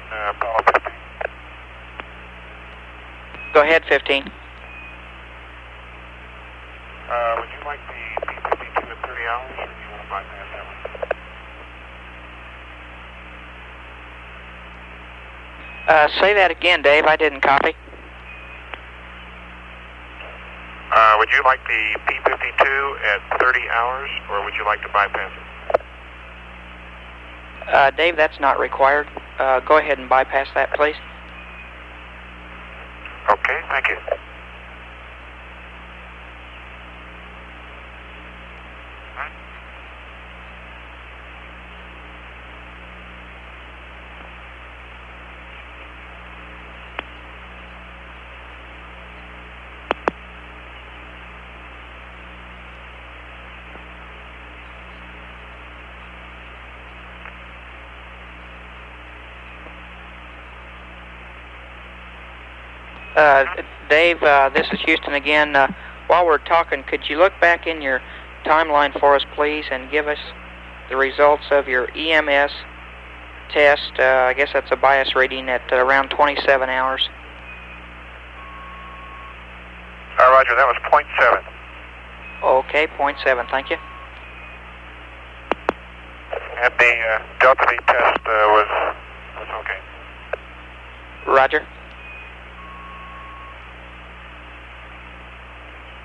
Apollo 15. Go ahead, 15. Would you like the P-52 at 30 hours, or do you want to bypass that one? Say that again, Dave. I didn't copy. Would you like the P-52 at 30 hours, or would you like to bypass it? Dave, that's not required. Go ahead and bypass that, please. Okay, thank you. Dave, this is Houston again. While we're talking, could you look back in your timeline for us, please, and give us the results of your EMS test? I guess that's a bias reading at around 27 hours. Roger, that was 0.7. Okay, 0.7, thank you. And the Delta V test was okay. Roger.